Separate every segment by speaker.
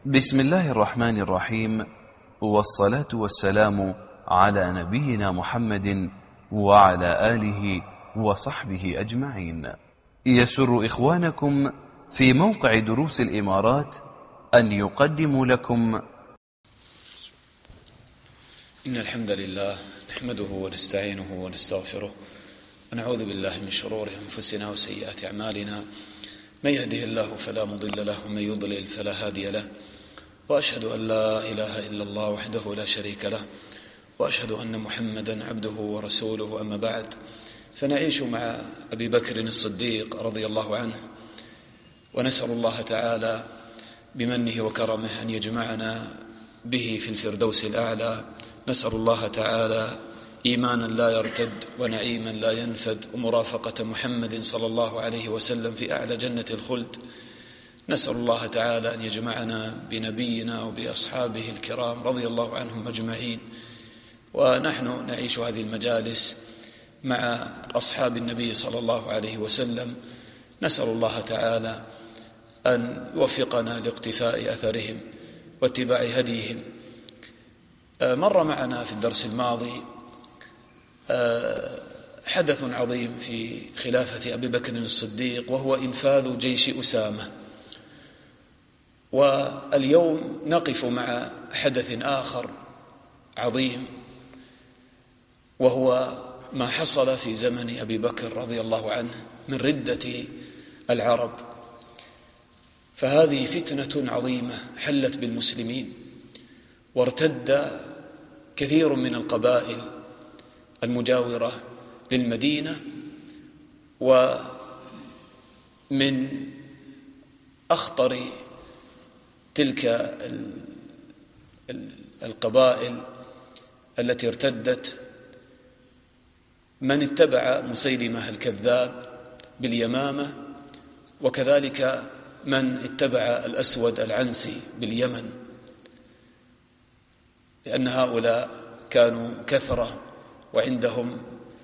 Speaker 1: بسم الله الرحمن الرحيم، والصلاة والسلام على نبينا محمد وعلى آله وصحبه أجمعين. يسر إخوانكم في موقع دروس الإمارات أن يقدموا لكم
Speaker 2: إن الحمد لله نحمده ونستعينه ونستغفره ونعوذ بالله من شرور أنفسنا وسيئات أعمالنا، من يهده الله فلا مضل له ومن يضلل فلا هادي له، وأشهد أن لا إله إلا الله وحده لا شريك له، وأشهد أن محمدا عبده ورسوله. أما بعد، فنعيش مع أبي بكر الصديق رضي الله عنه، ونسأل الله تعالى بمنه وكرمه أن يجمعنا به في الفردوس الأعلى. نسأل الله تعالى إيمانا لا يرتد ونعيما لا ينفد ومرافقة محمد صلى الله عليه وسلم في أعلى جنة الخلد. نسأل الله تعالى أن يجمعنا بنبينا وبأصحابه الكرام رضي الله عنهم أجمعين، ونحن نعيش هذه المجالس مع أصحاب النبي صلى الله عليه وسلم. نسأل الله تعالى أن يوفقنا لاقتفاء أثرهم واتباع هديهم. مر معنا في الدرس الماضي حدث عظيم في خلافة أبي بكر الصديق، وهو إنفاذ جيش أسامة. واليوم نقف مع حدث آخر عظيم، وهو ما حصل في زمن أبي بكر رضي الله عنه من ردة العرب. فهذه فتنة عظيمة حلت بالمسلمين، وارتد كثير من القبائل المجاورة للمدينة، ومن أخطر تلك القبائل التي ارتدت من اتبع مسيلمة الكذاب باليمامة، وكذلك من اتبع الأسود العنسي باليمن، لأن هؤلاء كانوا كثرة وعندهم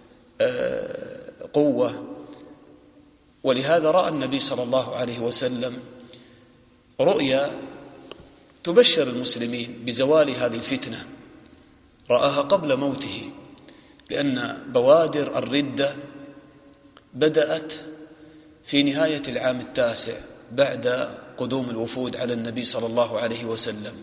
Speaker 2: قوة. ولهذا رأى النبي صلى الله عليه وسلم رؤيا تبشر المسلمين بزوال هذه الفتنة، رآها قبل موته، لأن بوادر الردة بدأت في نهاية العام 9 بعد قدوم الوفود على النبي صلى الله عليه وسلم.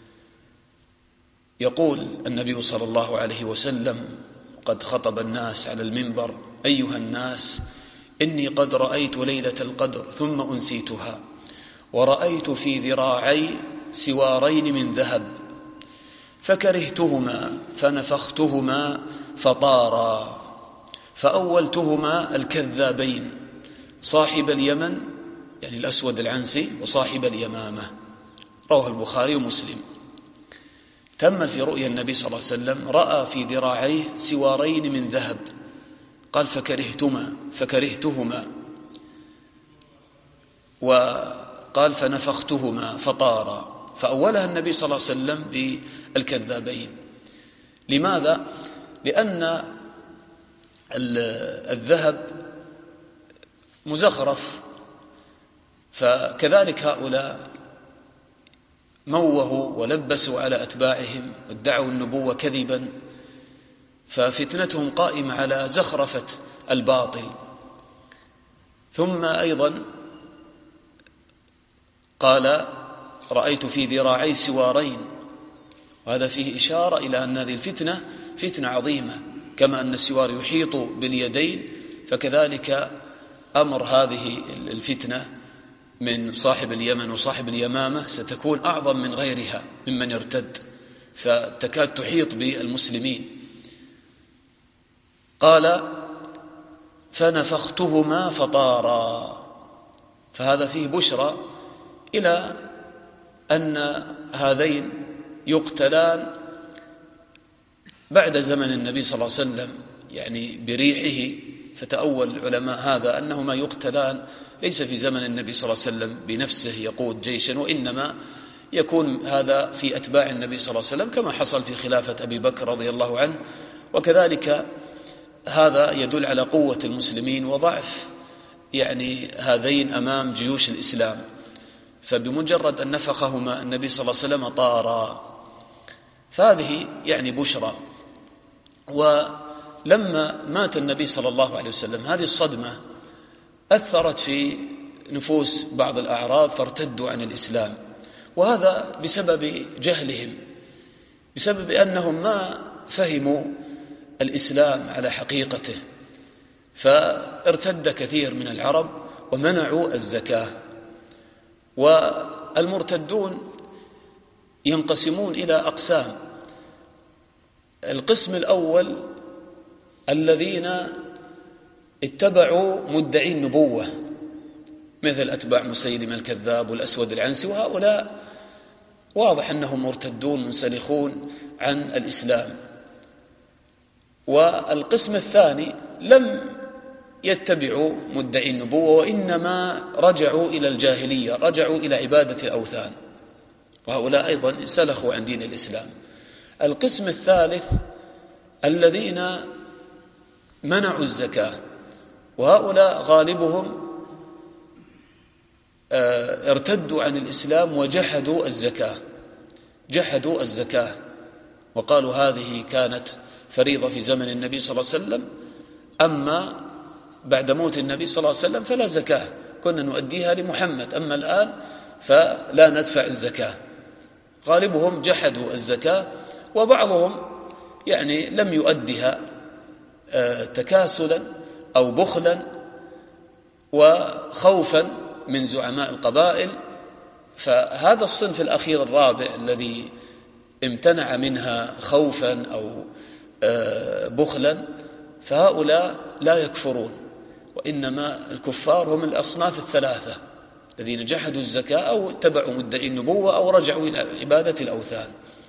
Speaker 2: يقول النبي صلى الله عليه وسلم قد خطب الناس على المنبر: أيها الناس، إني قد رأيت ليلة القدر ثم أنسيتها، ورأيت في ذراعي سوارين من ذهب، فكرهتهما فنفختهما فطارا، فأولتهما الكذابين صاحب اليمن، يعني الأسود العنسي، وصاحب اليمامة. رواه البخاري ومسلم. تم في رؤيا النبي صلى الله عليه وسلم رأى في ذراعيه سوارين من ذهب، قال فكرهتهما، وقال فنفختهما فطارا، فأولها النبي صلى الله عليه وسلم بالكذابين. لماذا؟ لأن الذهب مزخرف، فكذلك هؤلاء موهوا ولبسوا على أتباعهم وادعوا النبوة كذبا، ففتنتهم قائمة على زخرفة الباطل. ثم أيضا قال: رأيت في ذراعي سوارين، وهذا فيه إشارة إلى أن هذه الفتنة فتنة عظيمة، كما أن السوار يحيط باليدين، فكذلك أمر هذه الفتنة من صاحب اليمن وصاحب اليمامة ستكون أعظم من غيرها ممن ارتد، فتكاد تحيط بالمسلمين. قال: فنفختهما فطارا، فهذا فيه بشرى إلى أن هذين يقتلان بعد زمن النبي صلى الله عليه وسلم، يعني بريحه. فتأول العلماء هذا أنهما يقتلان ليس في زمن النبي صلى الله عليه وسلم بنفسه يقود جيشا، وإنما يكون هذا في أتباع النبي صلى الله عليه وسلم، كما حصل في خلافة أبي بكر رضي الله عنه. وكذلك هذا يدل على قوة المسلمين وضعف يعني هذين أمام جيوش الإسلام. فبمجرد أن نفخهما النبي صلى الله عليه وسلم طارا، فهذه يعني بشرى. ولما مات النبي صلى الله عليه وسلم هذه الصدمة أثرت في نفوس بعض الأعراب فارتدوا عن الإسلام، وهذا بسبب جهلهم، بسبب أنهم ما فهموا الإسلام على حقيقته، فارتد كثير من العرب ومنعوا الزكاة. والمرتدون ينقسمون إلى أقسام. القسم الأول الذين اتبعوا مدعي النبوة مثل أتباع مسيلمة الكذاب والأسود العنسي، وهؤلاء واضح أنهم مرتدون منسلخون عن الإسلام. والقسم الثاني لم يتبعوا مدعي النبوة، وإنما رجعوا إلى الجاهلية، رجعوا إلى عبادة الأوثان، وهؤلاء أيضا انسلخوا عن دين الإسلام. القسم الثالث الذين منعوا الزكاة، وهؤلاء غالبهم ارتدوا عن الإسلام وجحدوا الزكاة، جحدوا الزكاة وقالوا هذه كانت فريضة في زمن النبي صلى الله عليه وسلم، أما بعد موت النبي صلى الله عليه وسلم فلا زكاة، كنا نؤديها لمحمد، أما الآن فلا ندفع الزكاة. غالبهم جحدوا الزكاة، وبعضهم يعني لم يؤدها تكاسلا أو بخلا وخوفا من زعماء القبائل. فهذا الصنف الأخير الرابع الذي امتنع منها خوفا أو بخلا، فهؤلاء لا يكفرون، وإنما الكفار هم الأصناف الثلاثة الذين جحدوا الزكاة أو اتبعوا مدعي النبوة أو رجعوا إلى عبادة الأوثان.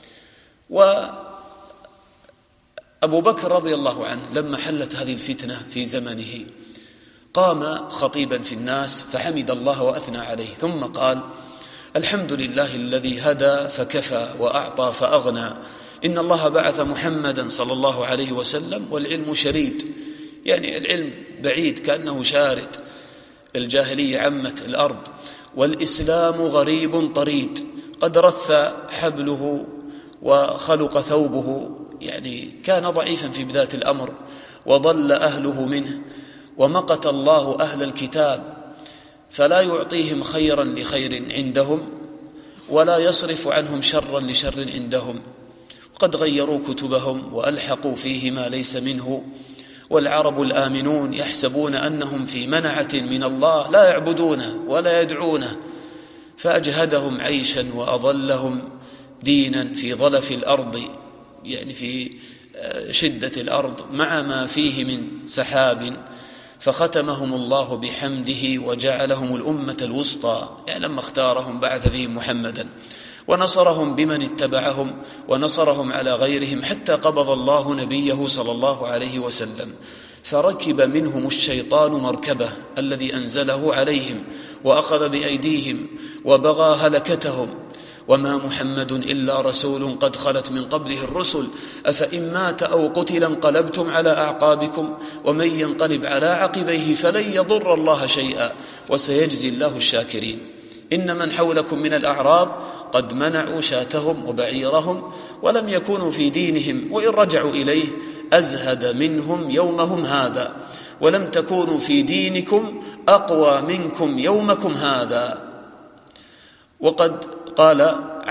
Speaker 2: وأبو بكر رضي الله عنه لما حلت هذه الفتنة في زمنه قام خطيبا في الناس فحمد الله وأثنى عليه، ثم قال: الحمد لله الذي هدى فكفى وأعطى فأغنى، إن الله بعث محمدا صلى الله عليه وسلم والعلم شريد، يعني العلم بعيد كأنه شارد، الجاهلية عمت الأرض، والإسلام غريب طريد، قد رث حبله وخلق ثوبه، يعني كان ضعيفا في بداية الأمر وضل أهله منه، ومقت الله أهل الكتاب فلا يعطيهم خيرا لخير عندهم ولا يصرف عنهم شرا لشر عندهم، قد غيروا كتبهم وألحقوا فيه ما ليس منه، والعرب الآمنون يحسبون أنهم في منعة من الله لا يعبدونه ولا يدعونه، فأجهدهم عيشا وأضلهم دينا في ظلف الأرض، يعني في شدة الأرض مع ما فيه من سحاب، فختمهم الله بحمده وجعلهم الأمة الوسطى، يعني لما اختارهم بعث فيهم محمدا، ونصرهم بمن اتبعهم ونصرهم على غيرهم، حتى قبض الله نبيه صلى الله عليه وسلم، فركب منهم الشيطان مركبه الذي أنزله عليهم وأخذ بأيديهم وبغى هلكتهم. وما محمد إلا رسول قد خلت من قبله الرسل أفإن مات أو قتل انقلبتم على أعقابكم ومن ينقلب على عقبيه فلن يضر الله شيئا وسيجزي الله الشاكرين. إن من حولكم من الأعراب قد منعوا شاتهم وبعيرهم ولم يكونوا في دينهم، وإن رجعوا إليه أزهد منهم يومهم هذا، ولم تكونوا في دينكم أقوى منكم يومكم هذا. وقد قال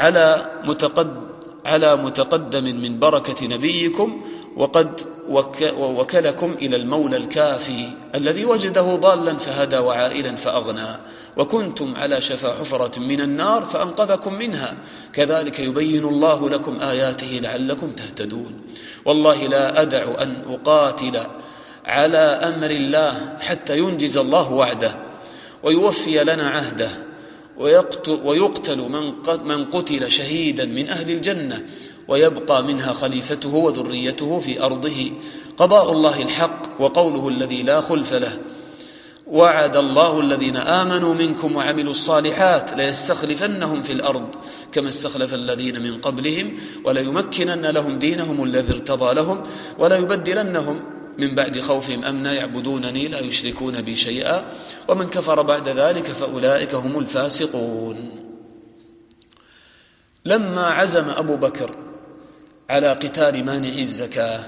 Speaker 2: على متقدم من بركة نبيكم وقد وكلكم إلى المولى الكافي الذي وجده ضالا فهدى وعائلا فأغنى، وكنتم على شفا حفرة من النار فأنقذكم منها، كذلك يبين الله لكم آياته لعلكم تهتدون. والله لا أدع أن أقاتل على أمر الله حتى ينجز الله وعده ويوفي لنا عهده، ويقتل من قتل شهيدا من أهل الجنة ويبقى منها خليفته وذريته في أرضه، قضاء الله الحق وقوله الذي لا خلف له. وعد الله الذين آمنوا منكم وعملوا الصالحات ليستخلفنهم في الأرض كما استخلف الذين من قبلهم وليمكنن لهم دينهم الذي ارتضى لهم وليبدلنهم من بعد خوفهم أمنا يعبدونني لا يشركون بي شيئا ومن كفر بعد ذلك فأولئك هم الفاسقون. لما عزم أبو بكر على قتال مانع الزكاة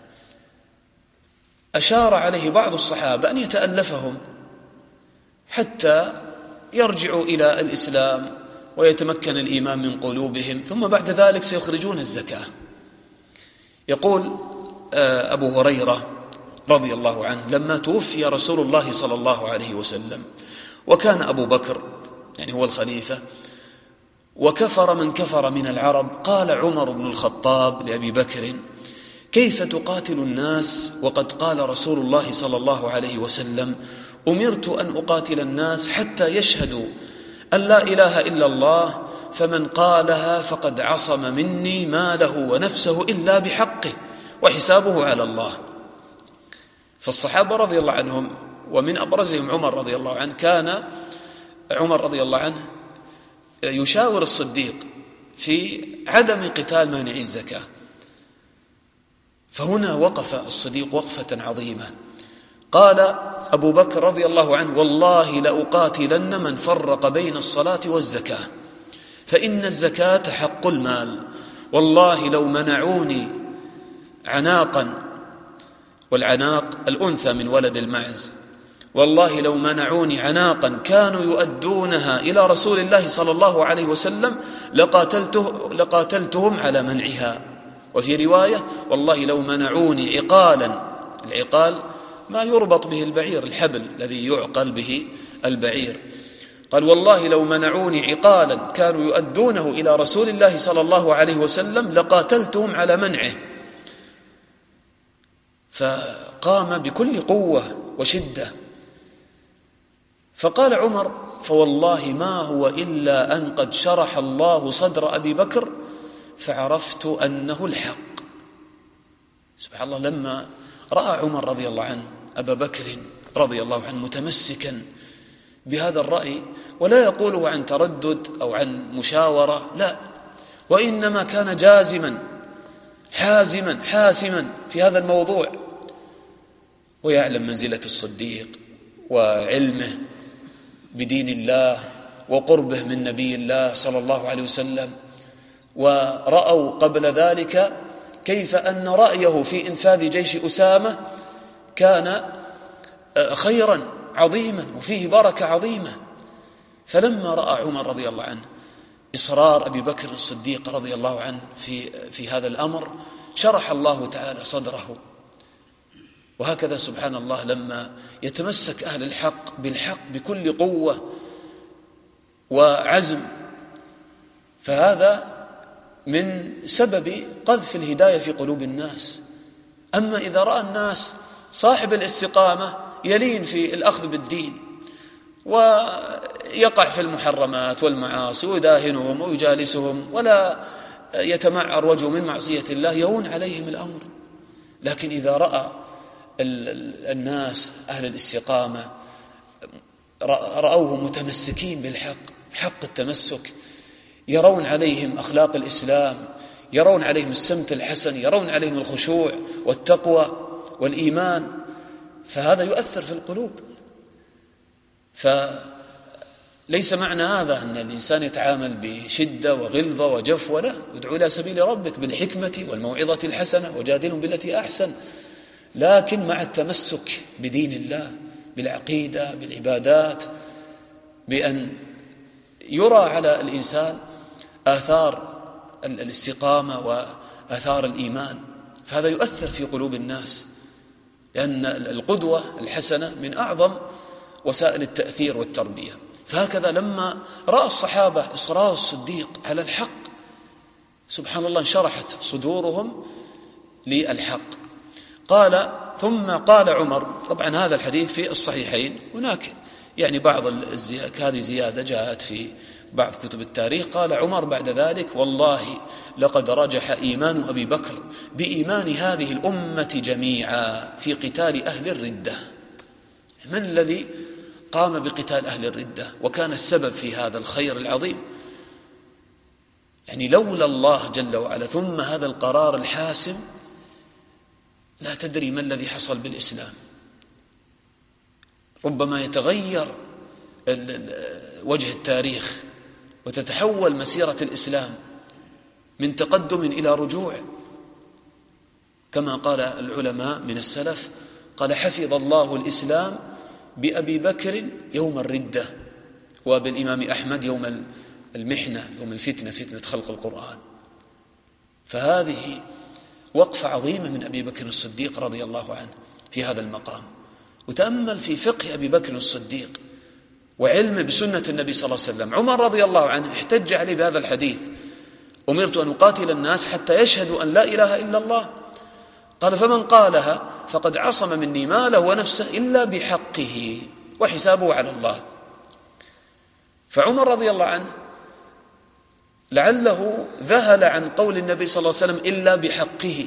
Speaker 2: أشار عليه بعض الصحابة أن يتألفهم حتى يرجعوا إلى الإسلام ويتمكن الإيمان من قلوبهم، ثم بعد ذلك سيخرجون الزكاة. يقول أبو هريرة رضي الله عنه: لما توفي رسول الله صلى الله عليه وسلم وكان أبو بكر يعني هو الخليفة وكفر من كفر من العرب، قال عمر بن الخطاب لأبي بكر: كيف تقاتل الناس وقد قال رسول الله صلى الله عليه وسلم: أمرت أن أقاتل الناس حتى يشهدوا أن لا إله إلا الله، فمن قالها فقد عصم مني ماله ونفسه إلا بحقه وحسابه على الله. فالصحابة رضي الله عنهم ومن أبرزهم عمر رضي الله عنه، كان عمر رضي الله عنه يشاور الصديق في عدم قتال مانع الزكاة، فهنا وقف الصديق وقفة عظيمة. قال أبو بكر رضي الله عنه: والله لأقاتلن من فرق بين الصلاة والزكاة، فإن الزكاة حق المال، والله لو منعوني عناقا، والعناق الأنثى من ولد المعز، والله لو منعوني عناقا كانوا يؤدونها إلى رسول الله صلى الله عليه وسلم لقاتلتهم على منعها. وفي رواية: والله لو منعوني عقالا، العقال ما يربط به البعير، الحبل الذي يعقل به البعير، قال: والله لو منعوني عقالا كانوا يؤدونه إلى رسول الله صلى الله عليه وسلم لقاتلتهم على منعه. فقام بكل قوة وشدة. فقال عمر: فوالله ما هو إلا أن قد شرح الله صدر أبي بكر فعرفت أنه الحق. سبحان الله، لما رأى عمر رضي الله عنه أبا بكر رضي الله عنه متمسكا بهذا الرأي، ولا يقوله عن تردد أو عن مشاورة، لا، وإنما كان جازما حاسما في هذا الموضوع، ويعلم منزلة الصديق وعلمه بدين الله وقربه من نبي الله صلى الله عليه وسلم. ورأوا قبل ذلك كيف أن رأيه في إنفاذ جيش أسامة كان خيرا عظيما وفيه بركة عظيمة. فلما رأى عمر رضي الله عنه إصرار أبي بكر الصديق رضي الله عنه في هذا الأمر، شرح الله تعالى صدره. وهكذا سبحان الله لما يتمسك أهل الحق بالحق بكل قوة وعزم، فهذا من سبب قذف الهداية في قلوب الناس. أما إذا رأى الناس صاحب الاستقامة يلين في الأخذ بالدين ويقع في المحرمات والمعاصي ويداهنهم ويجالسهم ولا يتمعر وجهه من معصية الله، يهون عليهم الأمر. لكن إذا رأى الناس أهل الاستقامة رأوه متمسكين بالحق، حق التمسك، يرون عليهم أخلاق الإسلام، يرون عليهم السمت الحسن، يرون عليهم الخشوع والتقوى والإيمان، فهذا يؤثر في القلوب. فليس معنى هذا أن الإنسان يتعامل بشدة وغلظة وجفوة، لا، ادعو إلى سبيل ربك بالحكمة والموعظة الحسنة وجادلهم بالتي أحسن، لكن مع التمسك بدين الله، بالعقيدة، بالعبادات، بأن يرى على الإنسان آثار الاستقامة وآثار الإيمان، فهذا يؤثر في قلوب الناس، لأن القدوة الحسنة من أعظم وسائل التأثير والتربية. فهكذا لما رأى الصحابة إصرار الصديق على الحق، سبحان الله انشرحت صدورهم للحق. قال: ثم قال عمر، طبعا هذا الحديث في الصحيحين، هناك يعني بعض هذه زيادة جاءت في بعض كتب التاريخ. قال عمر بعد ذلك: والله لقد رجح إيمان أبي بكر بإيمان هذه الأمة جميعا في قتال أهل الردة. من الذي قام بقتال أهل الردة وكان السبب في هذا الخير العظيم؟ يعني لولا الله جل وعلا ثم هذا القرار الحاسم لا تدري ما الذي حصل بالإسلام. ربما يتغير وجه التاريخ وتتحول مسيرة الإسلام من تقدم إلى رجوع، كما قال العلماء من السلف، قال: حفظ الله الإسلام بأبي بكر يوم الردة، وبالإمام أحمد يوم المحنة، يوم الفتنة، فتنة خلق القرآن. فهذه وقفة عظيمة من أبي بكر الصديق رضي الله عنه في هذا المقام. وتأمل في فقه أبي بكر الصديق وعلمه بسنة النبي صلى الله عليه وسلم. عمر رضي الله عنه احتج عليه بهذا الحديث: أمرت أن أقاتل الناس حتى يشهدوا أن لا إله إلا الله، قال: فمن قالها فقد عصم مني ماله ونفسه إلا بحقه وحسابه على الله. فعمر رضي الله عنه لعله ذهل عن قول النبي صلى الله عليه وسلم إلا بحقه،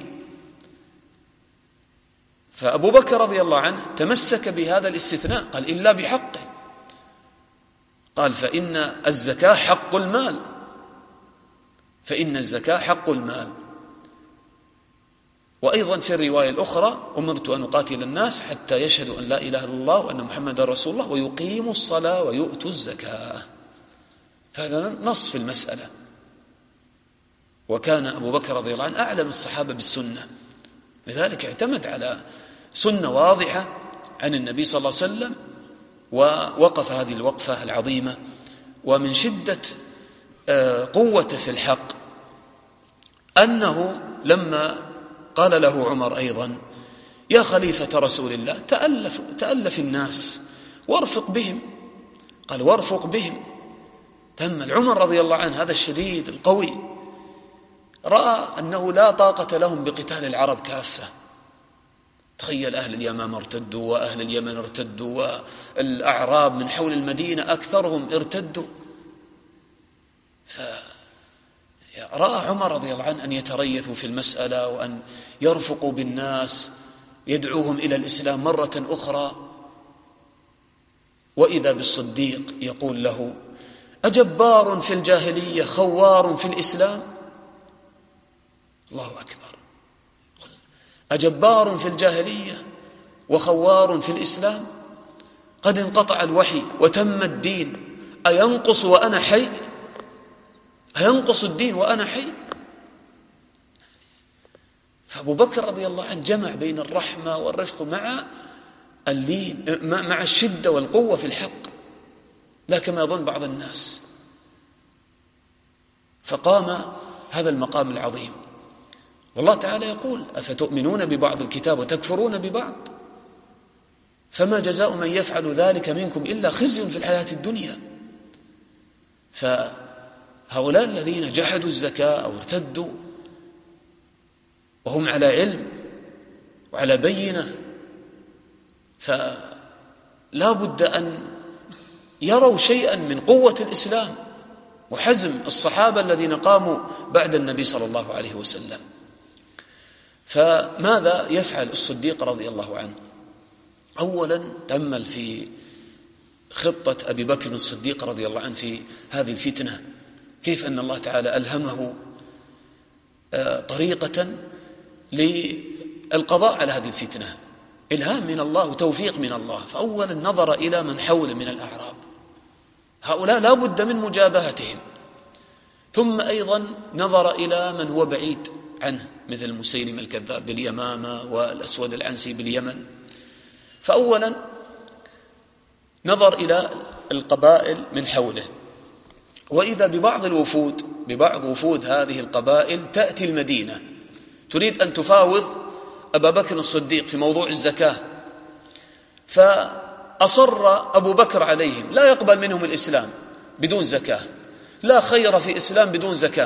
Speaker 2: فأبو بكر رضي الله عنه تمسك بهذا الاستثناء، قال: إلا بحقه. قال: فإن الزكاة حق المال، فإن الزكاة حق المال. وأيضا في الرواية الأخرى: أمرت أن أقاتل الناس حتى يشهدوا أن لا إله إلا الله وأن محمدا رسول الله ويقيموا الصلاة ويؤتوا الزكاة. هذا نص في المسألة. وكان أبو بكر رضي الله عنه أعلم الصحابة بالسنة، لذلك اعتمد على سنة واضحة عن النبي صلى الله عليه وسلم ووقف هذه الوقفة العظيمة. ومن شدة قوته في الحق أنه لما قال له عمر أيضا: يا خليفة رسول الله، تألف الناس وارفق بهم. قال: وارفق بهم. تأمل عمر رضي الله عنه هذا الشديد القوي، رأى أنه لا طاقة لهم بقتال العرب كافة. تخيل أهل اليمامة ارتدوا، وأهل اليمن ارتدوا، والأعراب من حول المدينة أكثرهم ارتدوا. فرأى عمر رضي الله عنه أن يتريثوا في المسألة وأن يرفقوا بالناس، يدعوهم إلى الإسلام مرة أخرى. وإذا بالصديق يقول له: أجبار في الجاهلية خوار في الإسلام؟ الله أكبر. أجبار في الجاهلية وخوار في الإسلام؟ قد انقطع الوحي وتم الدين، أينقص وأنا حي؟ أينقص الدين وأنا حي؟ فأبو بكر رضي الله عنه جمع بين الرحمة والرفق مع اللين، مع الشدة والقوة في الحق، لا كما يظن بعض الناس. فقام هذا المقام العظيم. والله تعالى يقول: أفتؤمنون ببعض الكتاب وتكفرون ببعض؟ فما جزاء من يفعل ذلك منكم إلا خزي في الحياة الدنيا. فهؤلاء الذين جحدوا الزكاة أو ارتدوا وهم على علم وعلى بينة، فلا بد أن يروا شيئا من قوة الإسلام وحزم الصحابة الذين قاموا بعد النبي صلى الله عليه وسلم. فماذا يفعل الصديق رضي الله عنه؟ أولا تأمل في خطة أبي بكر الصديق رضي الله عنه في هذه الفتنة، كيف أن الله تعالى ألهمه طريقة للقضاء على هذه الفتنة، إلهام من الله وتوفيق من الله. فأولا نظر إلى من حوله من الأعراب، هؤلاء لا بد من مجابهتهم. ثم أيضا نظر إلى من هو بعيد عنه، مثل مسيلمة الكذاب باليمامة والأسود العنسي باليمن. فأولا نظر إلى القبائل من حوله، وإذا ببعض وفود هذه القبائل تأتي المدينة تريد أن تفاوض أبا بكر الصديق في موضوع الزكاة، فأصر أبو بكر عليهم، لا يقبل منهم الإسلام بدون زكاة، لا خير في إسلام بدون زكاة.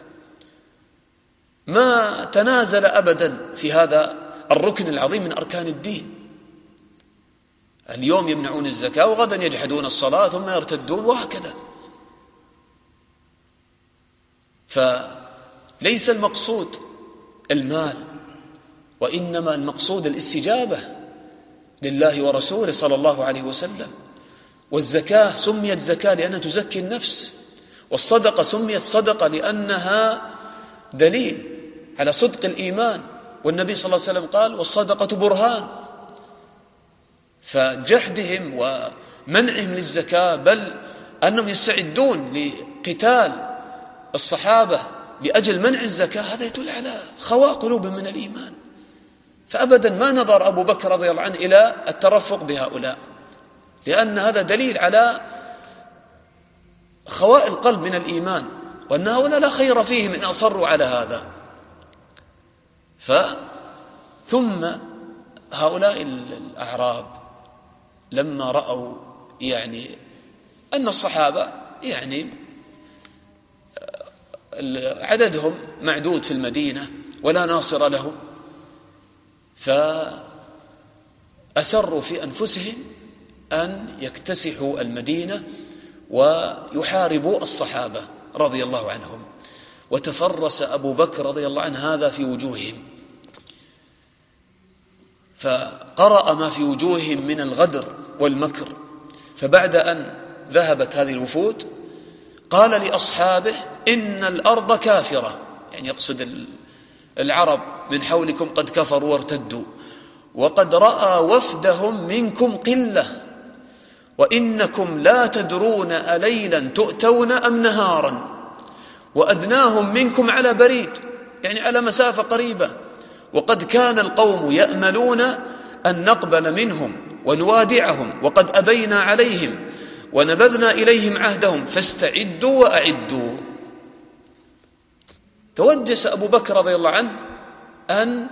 Speaker 2: ما تنازل أبدا في هذا الركن العظيم من أركان الدين. اليوم يمنعون الزكاة وغدا يجحدون الصلاة ثم يرتدون، وهكذا. فليس المقصود المال، وإنما المقصود الاستجابة لله ورسوله صلى الله عليه وسلم. والزكاة سميت زكاة لأنها تزكي النفس، والصدقة سميت صدقة لأنها دليل على صدق الإيمان والنبي صلى الله عليه وسلم قال والصدقة برهان. فجحدهم ومنعهم للزكاة، بل أنهم يستعدون لقتال الصحابة لأجل منع الزكاة، هذا يدل على خواء قلوبهم من الإيمان. فأبدا ما نظر أبو بكر رضي الله عنه إلى الترفق بهؤلاء، لأن هذا دليل على خواء القلب من الإيمان، وأن هؤلاء لا خير فيهم إن أصروا على هذا. ثم هؤلاء الأعراب لما رأوا يعني أن الصحابة يعني عددهم معدود في المدينة ولا ناصر لهم، فأسروا في أنفسهم أن يكتسحوا المدينة ويحاربوا الصحابة رضي الله عنهم. وتفرس أبو بكر رضي الله عنه هذا في وجوههم، فقرأ ما في وجوههم من الغدر والمكر. فبعد أن ذهبت هذه الوفود قال لأصحابه إن الأرض كافرة، يعني يقصد العرب من حولكم قد كفروا وارتدوا، وقد رأى وفدهم منكم قلة، وإنكم لا تدرون أليلا تؤتون أم نهارا، وأدناهم منكم على بريد، يعني على مسافة قريبة، وقد كان القوم يأملون أن نقبل منهم ونوادعهم، وقد أبينا عليهم ونبذنا إليهم عهدهم، فاستعدوا وأعدوا. توجس أبو بكر رضي الله عنه أن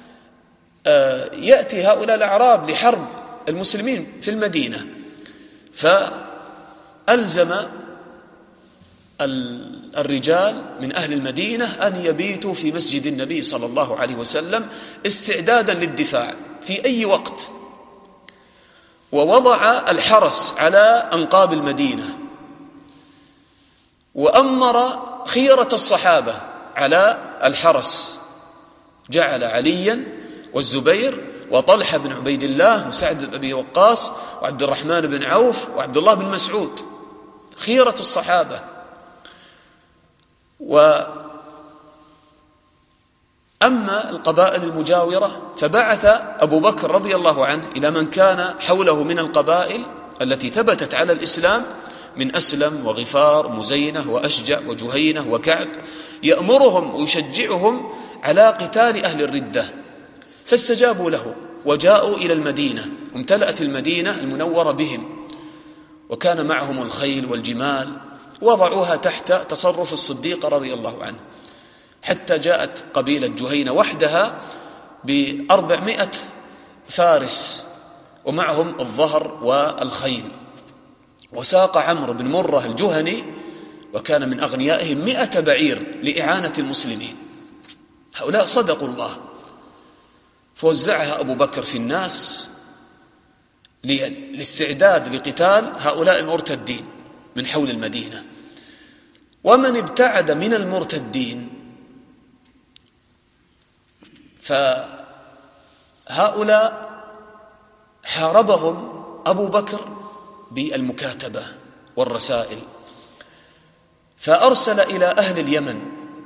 Speaker 2: يأتي هؤلاء الأعراب لحرب المسلمين في المدينة، فألزم الرجال من أهل المدينة أن يبيتوا في مسجد النبي صلى الله عليه وسلم استعدادا للدفاع في أي وقت، ووضع الحرس على أنقاب المدينة، وأمر خيرة الصحابة على الحرس، جعل عليا والزبير وطلحة بن عبيد الله وسعد بن أبي وقاص وعبد الرحمن بن عوف وعبد الله بن مسعود، خيرة الصحابة. وأما القبائل المجاورة فبعث أبو بكر رضي الله عنه إلى من كان حوله من القبائل التي ثبتت على الإسلام من أسلم وغفار مزينة وأشجع وجهينة وكعب، يأمرهم ويشجعهم على قتال أهل الردة، فاستجابوا له وجاءوا إلى المدينة، وامتلأت المدينة المنورة بهم، وكان معهم الخيل والجمال، وضعوها تحت تصرف الصديق رضي الله عنه، حتى جاءت قبيلة جهينة وحدها ب400 فارس ومعهم الظهر والخيل، وساق عمرو بن مرة الجهني وكان من أغنيائهم 100 بعير لإعانة المسلمين. هؤلاء صدقوا الله، فوزعها أبو بكر في الناس للاستعداد لقتال هؤلاء المرتدين من حول المدينة. ومن ابتعد من المرتدين فهؤلاء حاربهم أبو بكر بالمكاتبة والرسائل، فأرسل إلى أهل اليمن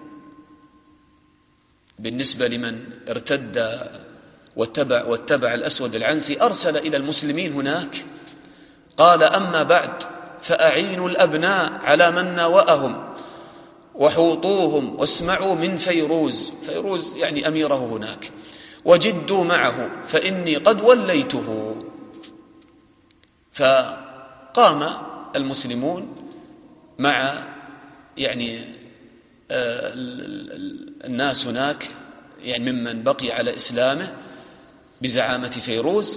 Speaker 2: بالنسبة لمن ارتد واتبع الأسود العنسي، أرسل إلى المسلمين هناك قال أما بعد فأعينوا الأبناء على من ناوأهم وحوطوهم واسمعوا من فيروز يعني أميره هناك، وجدوا معه فإني قد وليته. فقام المسلمون مع يعني الناس هناك يعني ممن بقي على إسلامه بزعامة فيروز،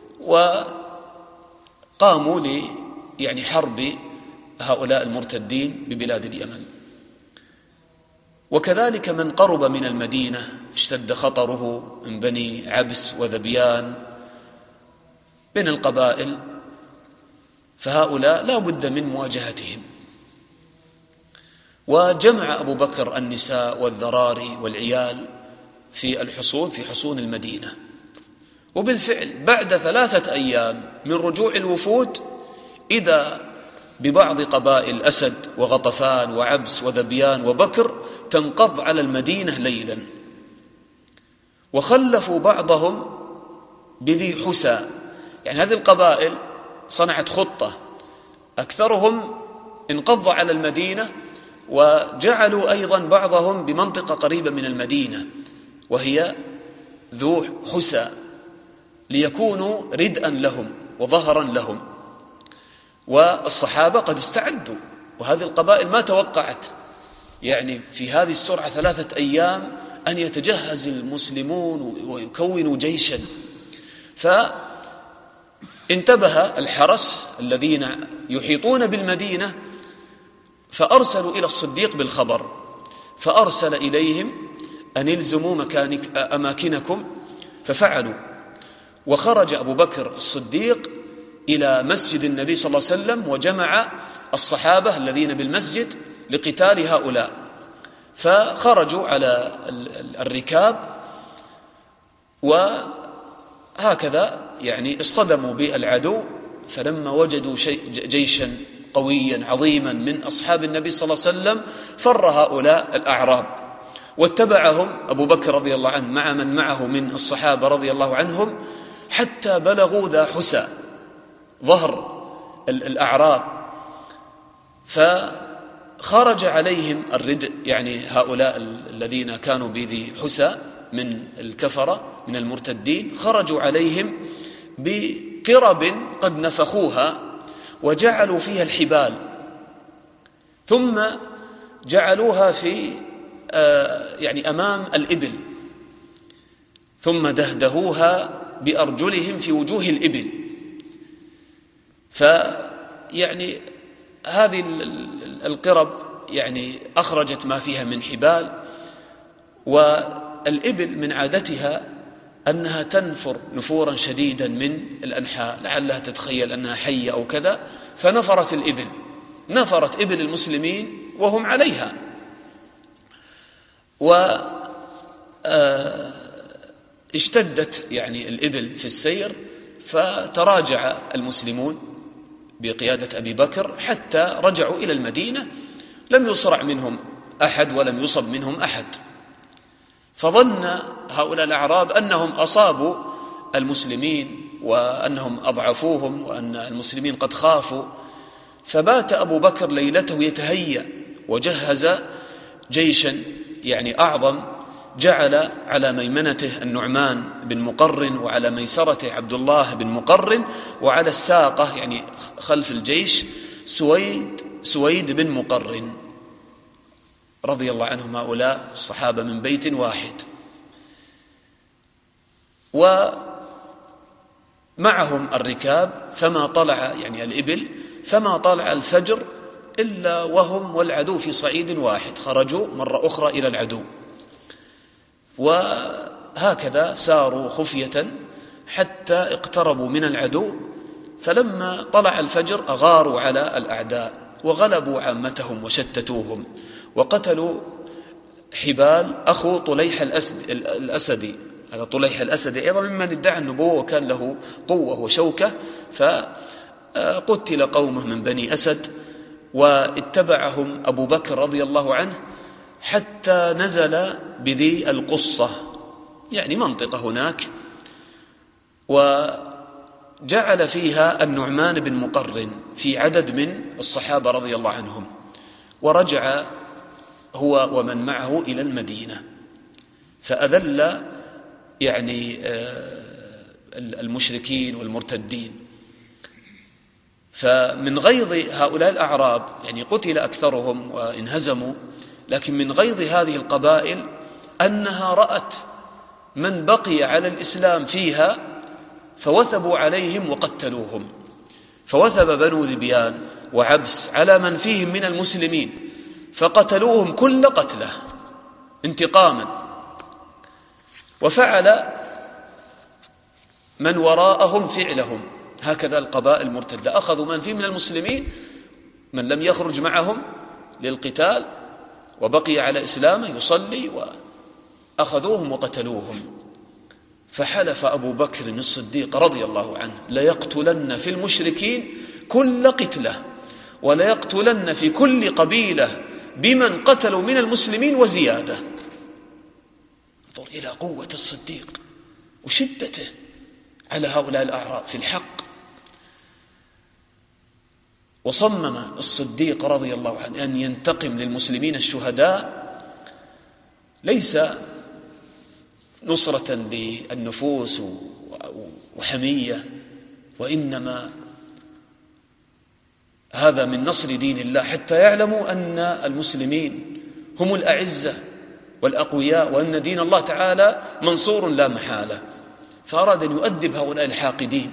Speaker 2: وقاموا يعني حرب هؤلاء المرتدين ببلاد اليمن. وكذلك من قرب من المدينة اشتد خطره من بني عبس وذبيان بين القبائل، فهؤلاء لا بد من مواجهتهم. وجمع أبو بكر النساء والذراري والعيال في حصون المدينة. وبالفعل بعد 3 أيام من رجوع الوفود إذا ببعض قبائل أسد وغطفان وعبس وذبيان وبكر تنقض على المدينة ليلا، وخلفوا بعضهم بذي حسى. يعني هذه القبائل صنعت خطة، أكثرهم انقض على المدينة، وجعلوا أيضا بعضهم بمنطقة قريبة من المدينة وهي ذو حسى، ليكونوا ردءا لهم وظهرا لهم. والصحابة قد استعدوا، وهذه القبائل ما توقعت يعني في هذه السرعة 3 أيام أن يتجهز المسلمون ويكونوا جيشا. فانتبه الحرس الذين يحيطون بالمدينة، فأرسلوا إلى الصديق بالخبر، فأرسل إليهم أن يلزموا أماكنكم، ففعلوا. وخرج أبو بكر الصديق إلى مسجد النبي صلى الله عليه وسلم، وجمع الصحابة الذين بالمسجد لقتال هؤلاء. فخرجوا على الركاب، وهكذا يعني اصطدموا بالعدو. فلما وجدوا جيشا قويا عظيما من أصحاب النبي صلى الله عليه وسلم، فر هؤلاء الأعراب واتبعهم أبو بكر رضي الله عنه مع من معه من الصحابة رضي الله عنهم، حتى بلغوا ذا حسى ظهر الأعراب. فخرج عليهم الردء، يعني هؤلاء الذين كانوا بذي حسى من الكفرة من المرتدين، خرجوا عليهم بقرب قد نفخوها وجعلوا فيها الحبال، ثم جعلوها في يعني أمام الإبل، ثم دهدهوها بأرجلهم في وجوه الإبل. فيعني هذه القرب يعني أخرجت ما فيها من حبال. والإبل من عادتها أنها تنفر نفورا شديدا من الأنحاء، لعلها تتخيل أنها حية أو كذا، فنفرت الإبل، نفرت إبل المسلمين وهم عليها. واشتدت يعني الإبل في السير، فتراجع المسلمون بقيادة أبي بكر حتى رجعوا إلى المدينة. لم يصرع منهم أحد ولم يصب منهم أحد. فظن هؤلاء الأعراب أنهم أصابوا المسلمين وأنهم أضعفوهم وأن المسلمين قد خافوا. فبات أبو بكر ليلته يتهيأ، وجهز جيشا يعني أعظم، جعل على ميمنته النعمان بن مقرن، وعلى ميسرته عبد الله بن مقرن، وعلى الساقة يعني خلف الجيش سويد بن مقرن رضي الله عنهم. هؤلاء الصحابة من بيت واحد، ومعهم الركاب. فما طلع يعني الإبل، فما طلع الفجر إلا وهم والعدو في صعيد واحد، خرجوا مرة أخرى إلى العدو. وهكذا ساروا خفية حتى اقتربوا من العدو. فلما طلع الفجر أغاروا على الأعداء وغلبوا عامتهم وشتتوهم، وقتلوا حبال أخو طليح الأسدي. هذا طليح الأسدي أيضا ممن ادعى النبوة وكان له قوة وشوكة. فقتل قومه من بني أسد، واتبعهم أبو بكر رضي الله عنه حتى نزل بذي القصة، يعني منطقة هناك، وجعل فيها النعمان بن مقرن في عدد من الصحابة رضي الله عنهم، ورجع هو ومن معه إلى المدينة. فأذل يعني المشركين والمرتدين. فمن غيظ هؤلاء الأعراب يعني قتل أكثرهم وانهزموا، لكن من غيظ هذه القبائل أنها رأت من بقي على الإسلام فيها فوثبوا عليهم وقتلوهم. فوثب بنو ذبيان وعبس على من فيهم من المسلمين، فقتلوهم كل قتله انتقاما. وفعل من وراءهم فعلهم، هكذا القبائل المرتدة أخذوا من فيهم من المسلمين، من لم يخرج معهم للقتال وبقي على إسلامه يصلي، وأخذوهم وقتلوهم. فحلف أبو بكر الصديق رضي الله عنه ليقتلن في المشركين كل قتلة، وليقتلن في كل قبيلة بمن قتلوا من المسلمين وزيادة. انظر إلى قوة الصديق وشدته على هؤلاء الأعراب في الحق. وصمم الصديق رضي الله عنه أن ينتقم للمسلمين الشهداء، ليس نصرة للنفوس وحمية، وإنما هذا من نصر دين الله، حتى يعلموا أن المسلمين هم الأعزة والأقوياء، وأن دين الله تعالى منصور لا محالة. فأراد أن يؤدب هؤلاء الحاقدين.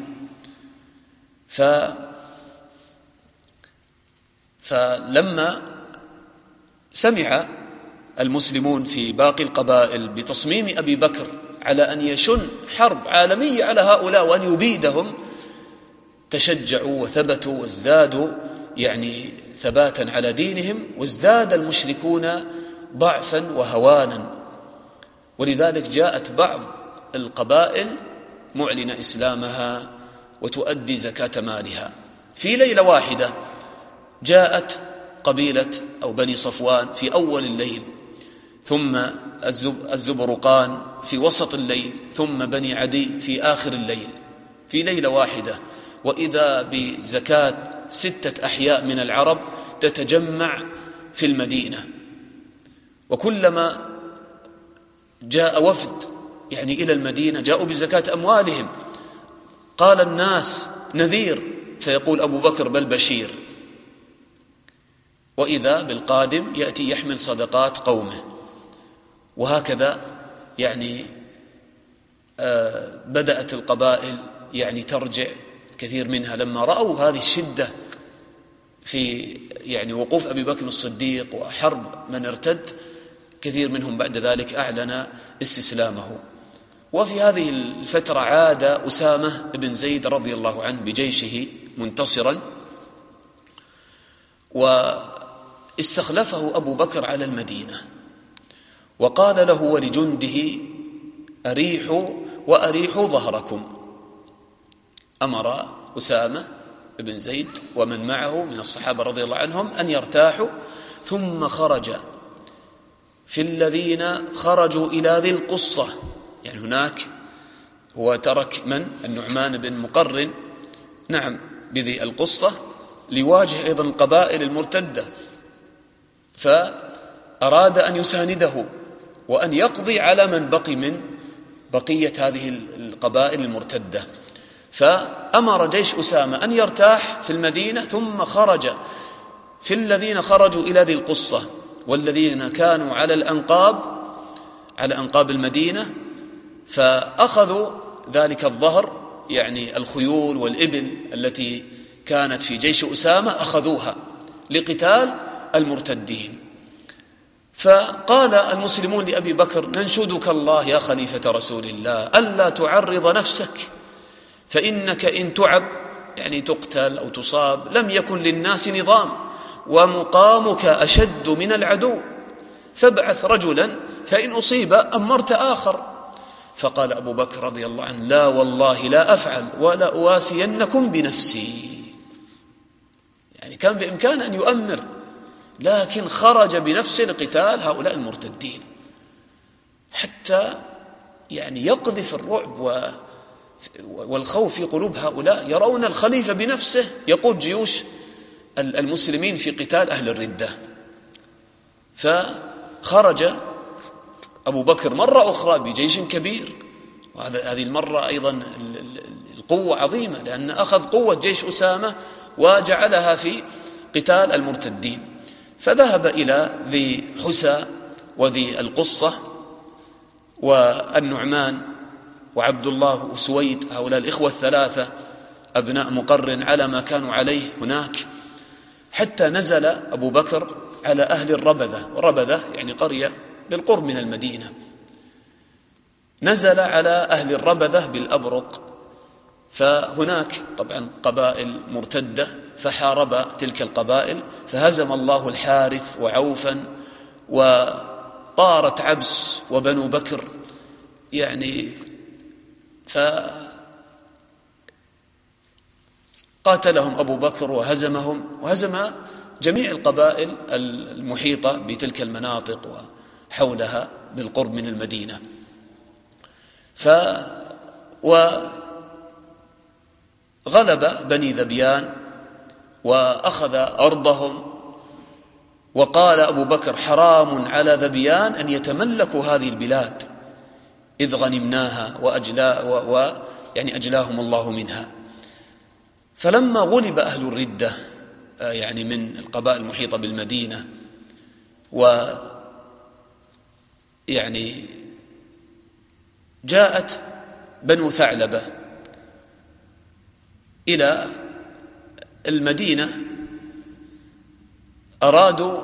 Speaker 2: فلما سمع المسلمون في باقي القبائل بتصميم أبي بكر على أن يشن حرب عالمية على هؤلاء وأن يبيدهم، تشجعوا وثبتوا وازدادوا يعني ثباتا على دينهم، وازداد المشركون ضعفا وهوانا. ولذلك جاءت بعض القبائل معلن إسلامها وتؤدي زكاة مالها. في ليلة واحدة جاءت قبيلة أو بني صفوان في أول الليل، ثم الزبرقان في وسط الليل، ثم بني عدي في آخر الليل، في ليلة واحدة. وإذا بزكاة 6 أحياء من العرب تتجمع في المدينة. وكلما جاء وفد يعني إلى المدينة جاءوا بزكاة أموالهم، قال الناس نذير، فيقول أبو بكر بل بشير. وإذا بالقادم يأتي يحمل صدقات قومه. وهكذا يعني بدأت القبائل يعني ترجع كثير منها لما رأوا هذه الشدة في يعني وقوف أبي بكر الصديق وحرب من ارتد. كثير منهم بعد ذلك أعلن استسلامه. وفي هذه الفترة عاد أسامة بن زيد رضي الله عنه بجيشه منتصرا، واستخلفه أبو بكر على المدينة، وقال له ولجنده أريحوا وأريحوا ظهركم. أمر أسامة بن زيد ومن معه من الصحابة رضي الله عنهم أن يرتاحوا، ثم خرج في الذين خرجوا إلى ذي القصة. يعني هناك هو ترك من النعمان بن مقرن نعم بذي القصة ليواجه أيضا القبائل المرتدة، فأراد أن يسانده وأن يقضي على من بقي من بقية هذه القبائل المرتدة. فأمر جيش أسامة أن يرتاح في المدينة، ثم خرج في الذين خرجوا إلى ذي القصة والذين كانوا على أنقاب المدينة، فأخذوا ذلك الظهر يعني الخيول والإبل التي كانت في جيش أسامة أخذوها لقتال المرتدين. فقال المسلمون لأبي بكر ننشدك الله يا خليفة رسول الله ألا تعرض نفسك، فإنك إن تعب يعني تقتل أو تصاب لم يكن للناس نظام، ومقامك أشد من العدو، فابعث رجلا فإن أصيب أمرت آخر. فقال أبو بكر رضي الله عنه لا والله لا أفعل ولا أواسينكم بنفسي. يعني كان بإمكانه أن يؤمر، لكن خرج بنفسه لقتال هؤلاء المرتدين حتى يعني يقذف الرعب والخوف في قلوب هؤلاء، يرون الخليفة بنفسه يقود جيوش المسلمين في قتال أهل الردة. فخرج أبو بكر مرة أخرى بجيش كبير، وهذه المرة أيضا القوة عظيمة، لأن أخذ قوة جيش أسامة وجعلها في قتال المرتدين. فذهب إلى ذي حسى وذي القصة والنعمان وعبد الله وسويد، هؤلاء الإخوة الثلاثة أبناء مقرن، على ما كانوا عليه هناك، حتى نزل أبو بكر على أهل الربذة. وربذة يعني قرية بالقرب من المدينة. نزل على أهل الربذة بالأبرق، فهناك طبعا قبائل مرتدة، فحارب تلك القبائل، فهزم الله الحارث وعوفا، وطارت عبس وبنو بكر، يعني فقاتلهم أبو بكر وهزمهم، وهزم جميع القبائل المحيطة بتلك المناطق وحولها بالقرب من المدينة. وغلب بني ذبيان وأخذ أرضهم، وقال أبو بكر: حرام على ذبيان أن يتملكوا هذه البلاد إذ غنمناها يعني أجلاهم الله منها. فلما غلب أهل الردة يعني من القبائل المحيطة بالمدينة، ويعني جاءت بنو ثعلبة إلى المدينة، أرادوا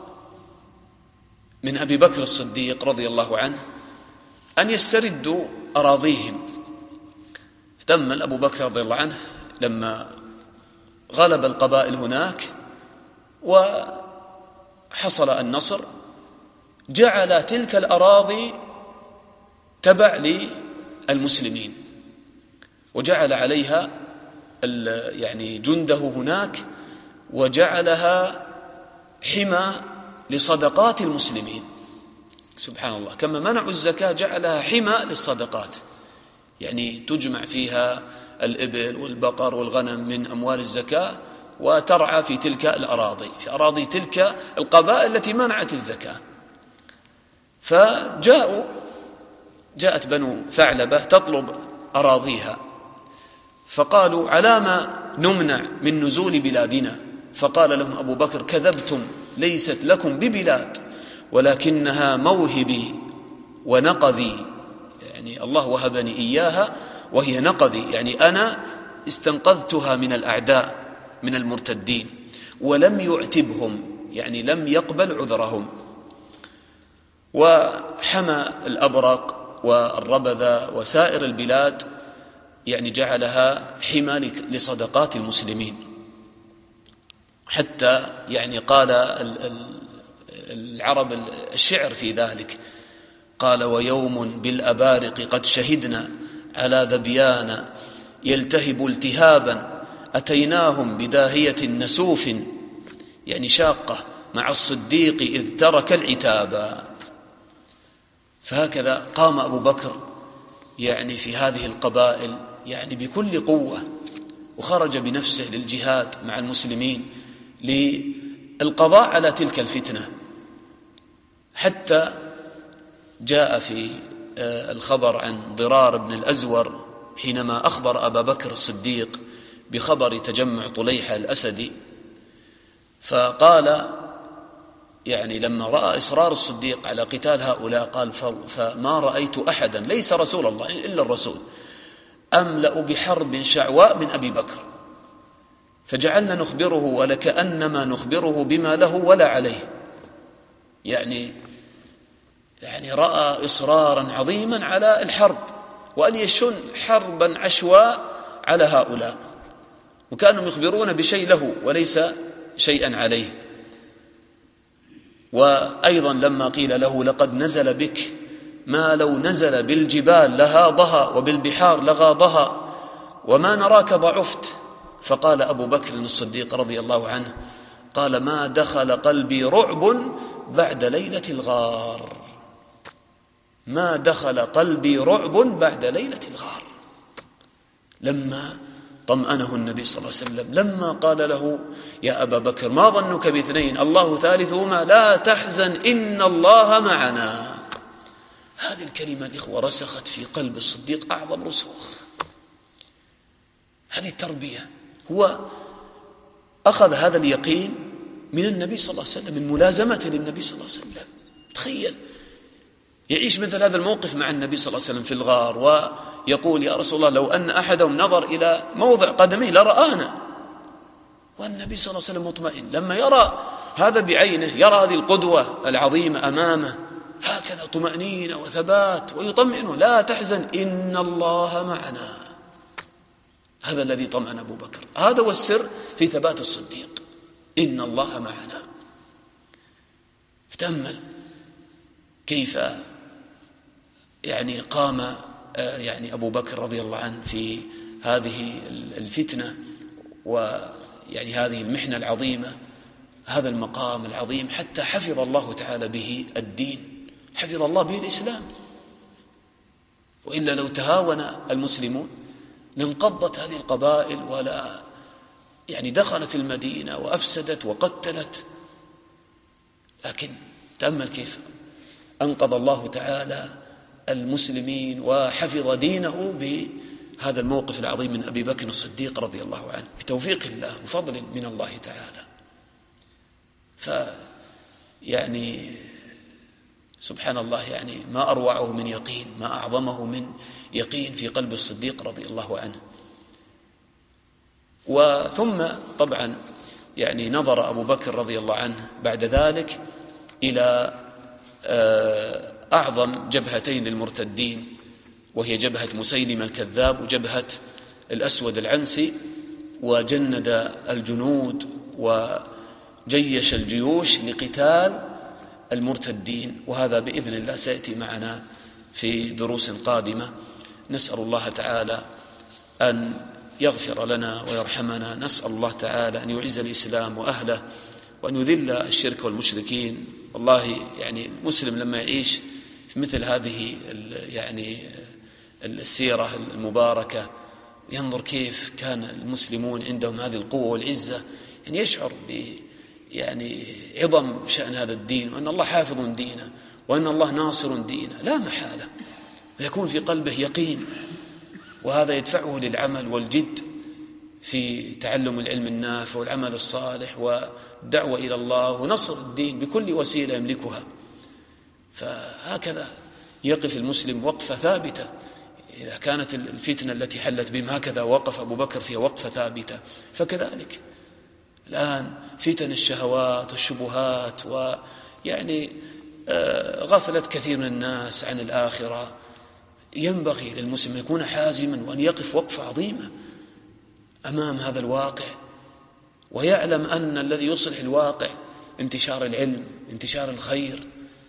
Speaker 2: من أبي بكر الصديق رضي الله عنه أن يستردوا أراضيهم. فتمل أبو بكر رضي الله عنه لما غلب القبائل هناك وحصل النصر، جعل تلك الأراضي تبع للمسلمين، وجعل عليها يعني جنده هناك، وجعلها حمى لصدقات المسلمين. سبحان الله، كما منعوا الزكاة جعلها حمى للصدقات، يعني تجمع فيها الإبل والبقر والغنم من أموال الزكاة، وترعى في تلك الأراضي، في أراضي تلك القبائل التي منعت الزكاة. جاءت بنو ثعلبة تطلب أراضيها، فقالوا: على ما نمنع من نزول بلادنا؟ فقال لهم أبو بكر: كذبتم، ليست لكم ببلاد، ولكنها موهبي ونقذي، يعني الله وهبني إياها وهي نقذي، يعني أنا استنقذتها من الأعداء من المرتدين، ولم يعتبهم، يعني لم يقبل عذرهم. وحمى الأبرق والربذة وسائر البلاد، يعني جعلها حمى لصدقات المسلمين، حتى يعني قال العرب الشعر في ذلك، قال: ويوم بالأبارق قد شهدنا على ذبيان يلتهب التهابا، أتيناهم بداهية نسوف، يعني شاقة، مع الصديق إذ ترك العتابا. فهكذا قام أبو بكر يعني في هذه القبائل يعني بكل قوة، وخرج بنفسه للجهاد مع المسلمين للقضاء على تلك الفتنة، حتى جاء في الخبر عن ضرار بن الأزور حينما أخبر أبا بكر الصديق بخبر تجمع طليحة الأسدي، فقال يعني لما رأى إصرار الصديق على قتال هؤلاء، قال: فما رأيت أحدا ليس رسول الله إلا الرسول أملأ بحرب شعواء من أبي بكر، فجعلنا نخبره ولكأنما نخبره بما له ولا عليه. يعني رأى إصرارا عظيما على الحرب، وأن يشن حربا عشواء على هؤلاء، وكانوا يخبرون بشيء له وليس شيئا عليه. وأيضا لما قيل له: لقد نزل بك ما لو نزل بالجبال لهاضها وبالبحار لغاضها وما نراك ضعفت، فقال أبو بكر الصديق رضي الله عنه: قال: ما دخل قلبي رعب بعد ليلة الغار، ما دخل قلبي رعب بعد ليلة الغار. لما طمأنه النبي صلى الله عليه وسلم، لما قال له: يا أبا بكر ما ظنك باثنين الله ثالثهما لا تحزن إن الله معنا. هذه الكلمة الإخوة رسخت في قلب الصديق أعظم رسوخ. هذه التربية، هو أخذ هذا اليقين من النبي صلى الله عليه وسلم، من ملازمته للنبي صلى الله عليه وسلم. تخيل يعيش مثل هذا الموقف مع النبي صلى الله عليه وسلم في الغار، ويقول: يا رسول الله لو أن أحدهم نظر إلى موضع قدميه لرآنا. والنبي صلى الله عليه وسلم مطمئن لما يرى هذا بعينه، يرى هذه القدوة العظيمة أمامه، هكذا طمأنينة وثبات، ويطمئنه: لا تحزن إن الله معنا. هذا الذي طمأن أبو بكر، هذا هو السر في ثبات الصديق، إن الله معنا. فتأمل كيف يعني قام يعني أبو بكر رضي الله عنه في هذه الفتنة، ويعني هذه المحنة العظيمة، هذا المقام العظيم، حتى حفظ الله تعالى به الدين، حفظ الله به الإسلام. وإلا لو تهاون المسلمون لانقضت هذه القبائل ولا دخلت المدينة وأفسدت وقتلت. لكن تأمل كيف أنقذ الله تعالى المسلمين وحفظ دينه بهذا الموقف العظيم من أبي بكر الصديق رضي الله عنه بتوفيق الله وفضل من الله تعالى. سبحان الله، ما أروعه من يقين، ما أعظمه من يقين في قلب الصديق رضي الله عنه. وثم طبعا نظر أبو بكر رضي الله عنه بعد ذلك إلى أعظم جبهتين للمرتدين، وهي جبهة مسيلمة الكذاب وجبهة الأسود العنسي، وجند الجنود وجيش الجيوش لقتال المرتدين. وهذا بإذن الله سيأتي معنا في دروس قادمة. نسأل الله تعالى أن يغفر لنا ويرحمنا، نسأل الله تعالى أن يعز الإسلام وأهله وأن يذل الشرك والمشركين. والله المسلم لما يعيش في مثل هذه السيرة المباركة ينظر كيف كان المسلمون عندهم هذه القوة والعزة، يشعر عظم شأن هذا الدين، وأن الله حافظ دينه، وأن الله ناصر دينه لا محالة، ويكون في قلبه يقين، وهذا يدفعه للعمل والجد في تعلم العلم النافع والعمل الصالح والدعوة إلى الله ونصر الدين بكل وسيلة يملكها. فهكذا يقف المسلم وقفة ثابتة. إذا كانت الفتنة التي حلت بهم هكذا وقف أبو بكر فيها وقفة ثابتة، فكذلك الآن فتن الشهوات والشبهات غفلة كثير من الناس عن الآخرة. ينبغي للمسلم أن يكون حازما وأن يقف وقفة عظيمة أمام هذا الواقع، ويعلم أن الذي يصلح الواقع انتشار العلم، انتشار الخير،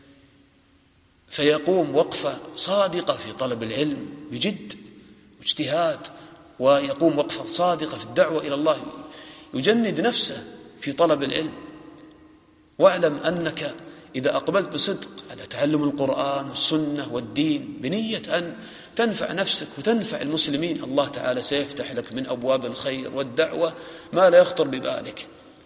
Speaker 2: فيقوم وقفة صادقة في طلب العلم بجد واجتهاد، ويقوم وقفة صادقة في الدعوة إلى الله، يجند نفسه في طلب العلم. واعلم أنك إذا أقبلت بصدق على تعلم القرآن والسنة والدين بنية أن تنفع نفسك وتنفع المسلمين، الله تعالى سيفتح لك من أبواب الخير والدعوة ما لا يخطر ببالك.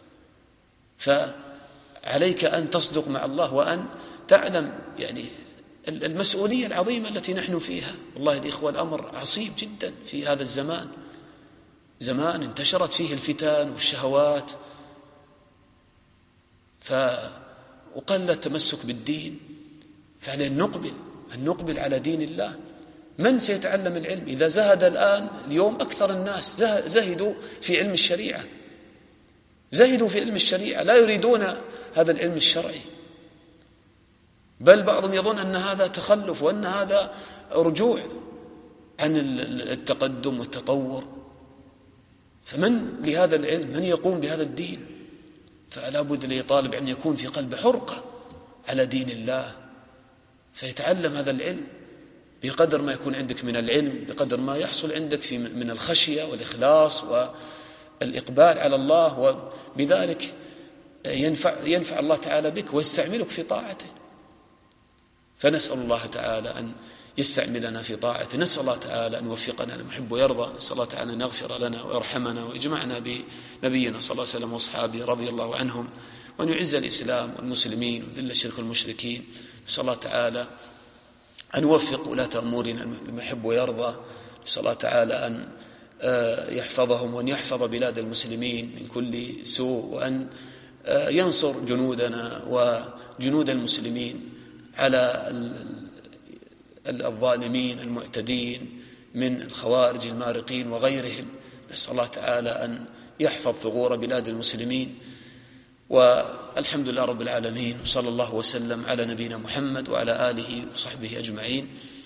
Speaker 2: فعليك أن تصدق مع الله وأن تعلم المسؤولية العظيمة التي نحن فيها. والله الإخوة الأمر عصيب جدا في هذا الزمان، زمان انتشرت فيه الفتن والشهوات، وقل التمسك بالدين. فعلينا أن نقبل على دين الله. من سيتعلم العلم؟ إذا زهد الآن اليوم أكثر الناس زهدوا في علم الشريعة، زهدوا في علم الشريعة، لا يريدون هذا العلم الشرعي، بل بعضهم يظن أن هذا تخلف وأن هذا رجوع عن التقدم والتطور. فمن لهذا العلم؟ من يقوم بهذا الدين؟ فلا بد لطالب علم يكون في قلبه حرقة على دين الله، فيتعلم هذا العلم بقدر ما يكون عندك من العلم، بقدر ما يحصل عندك من الخشية والإخلاص والإقبال على الله، وبذلك ينفع الله تعالى بك ويستعملك في طاعته. فنسأل الله تعالى أن يستعملنا في طاعته، نسأل الله تعالى أن يوفقنا لما يحب ويرضى، نسأل الله تعالى أن يغفر لنا ويرحمنا ويجمعنا بنبينا صلى الله عليه وسلم وأصحابه رضي الله عنهم، وأن يعز الإسلام والمسلمين وذل الشرك والمشركين. نسأل الله تعالى أن يوفق ولاة أمورنا لما يحب ويرضى، نسأل الله تعالى أن يحفظهم وأن يحفظ بلاد المسلمين من كل سوء، وأن ينصر جنودنا وجنود المسلمين على الظالمين المعتدين من الخوارج المارقين وغيرهم. نسأل الله تعالى أن يحفظ ثغور بلاد المسلمين. والحمد لله رب العالمين، وصلى الله وسلم على نبينا محمد وعلى آله وصحبه أجمعين.